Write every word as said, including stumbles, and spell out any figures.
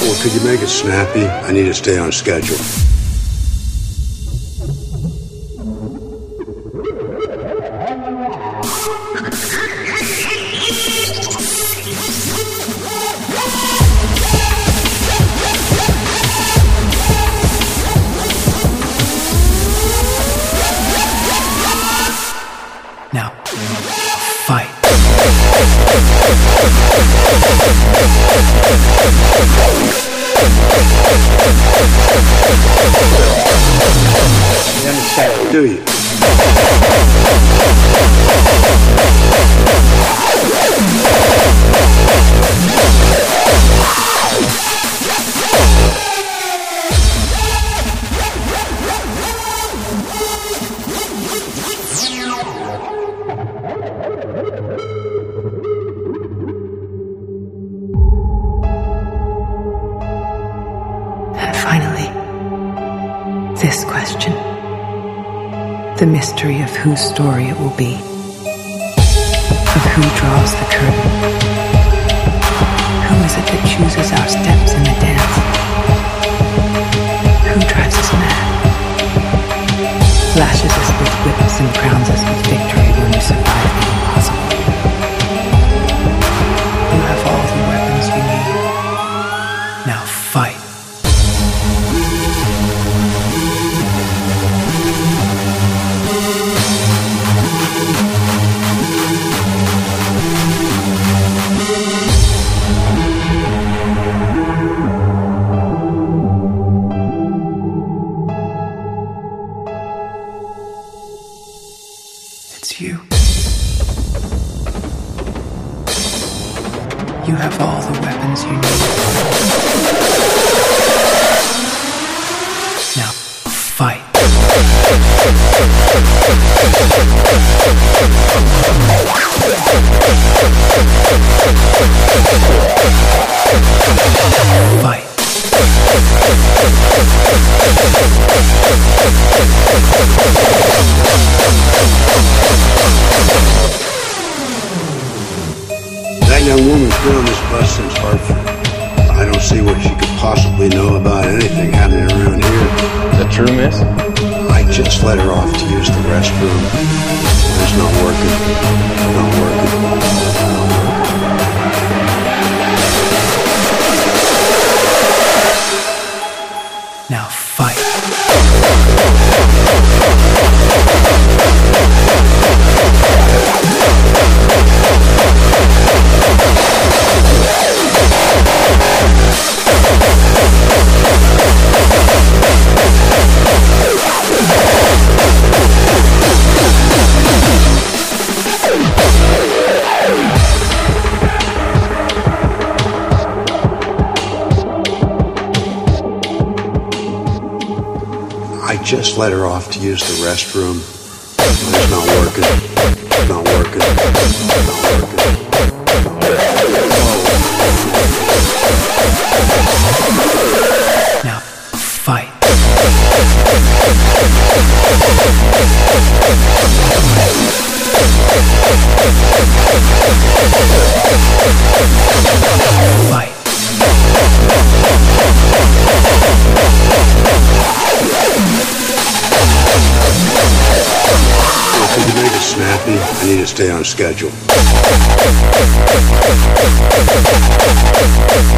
Well, could you make it snappy? I need to stay on schedule. Now, fight. You understand, do you? And finally, this question. The mystery of whose story it will be. Of who draws the curtain. Who is it that chooses our steps in the dance? Who drives us mad? Lashes us with whips and crowns us with victory when we survive the impossible. You have all the weapons you need. Now fight. It's you. You have all the weapons you need. Now, fight. Fight. That young woman's been on this bus since Hartford. I don't see what she could possibly know about anything happening around here. Is that true, miss? I just let her off to use the restroom. It's not working. Not working. Not working. Now fight. I just let her off to use the restroom. It's not working. It's not working. It's not working. Now fight. Fight. Could you make it snappy? I need to stay on schedule.